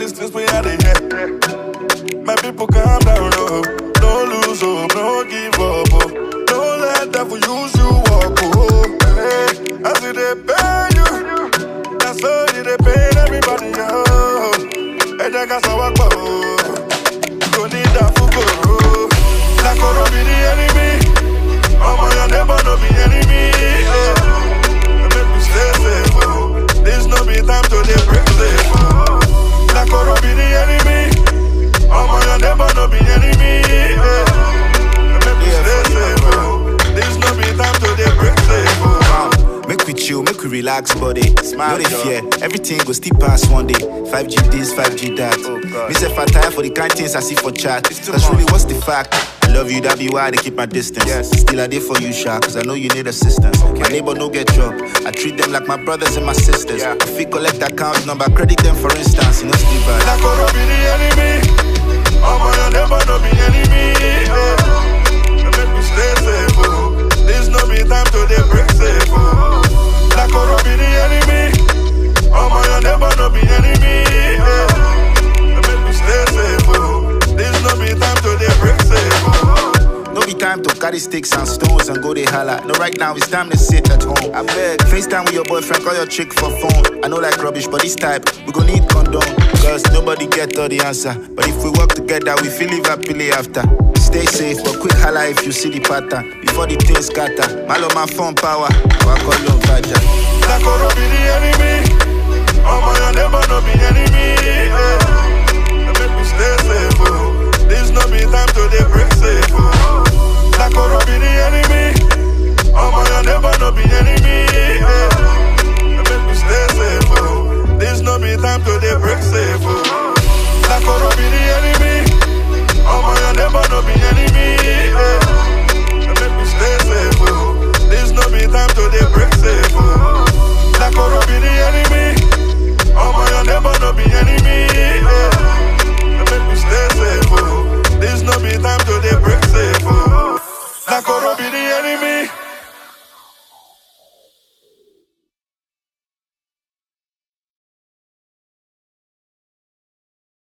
these things we had in here. My people calm down, oh. No lose hope, no give up, oh. Don't let devil use you, walk, oh. Hey, I see they pay you. That's all they pay everybody, oh. Hey, they got some work, oh. Don't need that for go. Like gonna be the enemy. Oh my, your neighbor no be enemy. Make me stay safe, oh. This no be time to dey break safe, oh. Like gonna be the enemy. Oh my, your neighbor no be enemy. Make me stay safe, oh. This no be time to dey break safe, oh. Make we chill, make we relax, body. No dey fear, everything go still pass one day. 5G this, 5G that. Me say I tire for the kind things I see for chat. That's really what's the fact. I love you, that be why I keep my distance. Still I did for you, Sha, cause I know you need assistance. My neighbor no get job. I treat them like my brothers and my sisters. If we collect account number, credit them for instance, you know still bad. Like gonna be the enemy. Oh my, your neighbor no be enemy. Make me stay safe, oh. This no be time to dey break safe, oh. Like gonna be the enemy. Oh my, your neighbor no be enemy. Make me stay safe, oh. This no be time to dey break safe, oh. No be time to carry sticks and stones and go dey holla. No, right now it's time to sit at home. I beg, FaceTime with your boyfriend, call your chick for phone. I know like rubbish, but this type, we gon' need condom. Cause nobody get all the answer. But if we work together, we feel live happily after. Stay safe, but quick holla if you see the pattern. Before the things scatter, malo my phone power, I call you Vaja. Like gonna be the enemy. Oh my, your neighbor no be enemy. Make me stay safe, oh. This no be time to dey break safe, oh. Like gonna be the enemy. Oh my, your neighbor no be enemy. Make me stay safe, oh. This no be time to dey break safe, oh. Like gonna be the enemy. Oh my, your neighbor no be enemy. Make me stay safe, oh. This no be time to dey break